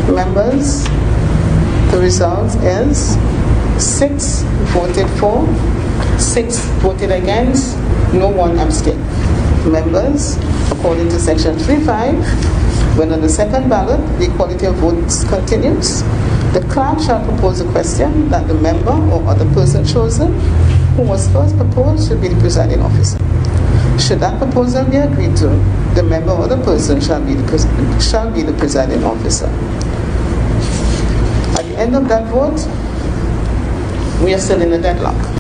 Members, the result is 6 voted for, 6 voted against, no one abstained. Members, according to section 3.5, when on the second ballot the equality of votes continues, the clerk shall propose a question that the member or other person chosen who was first proposed should be the presiding officer. Should that proposal be agreed to, the member or the person shall be the presiding officer. At the end of that vote, we are still in a deadlock.